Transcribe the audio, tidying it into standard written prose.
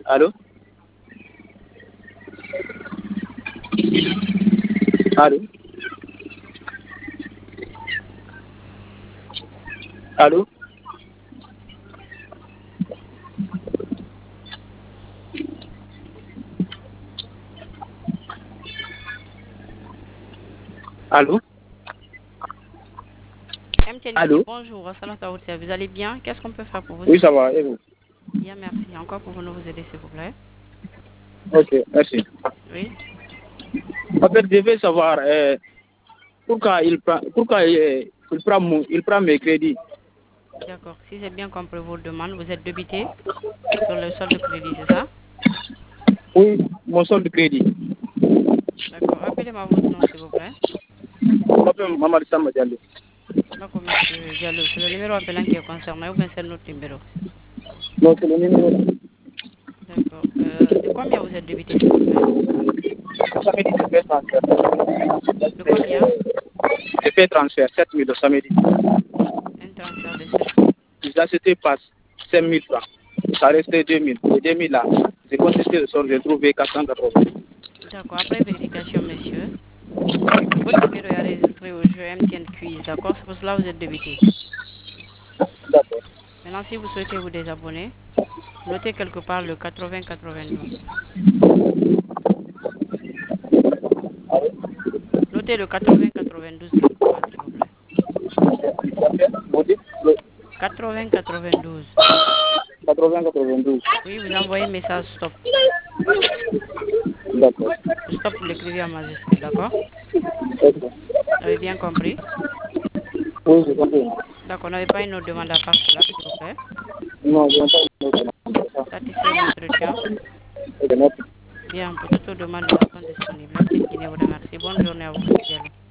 Allô? Allô? Allô? Allô? MTN ici, Allô? bonjour, Salata Houtia, vous allez bien? Qu'est-ce qu'on peut faire pour vous, Oui, s'il ça vous va, plaît? et vous? Bien, merci. Encore pouvons-nous vous aider, s'il vous plaît? Ok, merci. Oui, En fait, je veux savoir pourquoi il prend mes crédits. d'accord. Si j'ai bien compris vos demandes, vous êtes débité sur le solde de crédit, c'est ça? Oui, mon solde de crédit. D'accord. Rappelez-moi votre nom, s'il vous plaît. Je m'appelle Mamadou Samba Diallo. D'accord, monsieur Diallo. C'est le numéro appelant qui est concerné ou bien c'est notre numéro? Donc, c'est le numéro. D'accord. De combien vous êtes débité, s'il vous plaît? Samedi, je fais transfert. De combien? Je fais transfert, 7 000 le samedi. Un transfert de 7. Là, c'était pas 5 000 francs. Ça restait 2 000. Les 2 000 là, j'ai contesté le sort, j'ai trouvé 480. D'accord. Après vérification, monsieur, votre numéro est enregistré au jeu MTN Quiz. D'accord? C'est pour cela que vous êtes débité. D'accord. Maintenant, si vous souhaitez vous désabonner, notez quelque part le 80-92. Notez le 80-92 quelque part, s'il vous plaît. Vous dites le 80-92. 80-92. Oui, vous envoyez un message stop. D'accord. Stop, vous l'écrivez en majuscule, d'accord? Ok. Vous avez bien compris? Oui, j'ai compris. D'accord, n'avez pas une autre demande à part cela, s'il vous plaît. Non, je n'ai pas une autre demande. Satisfait de l'entretien. Ok, merci. Bien, pour toute autre demande, nous restons disponibles. MTN Guinée vous remercie. Bonne journée à vous, monsieur Diallo.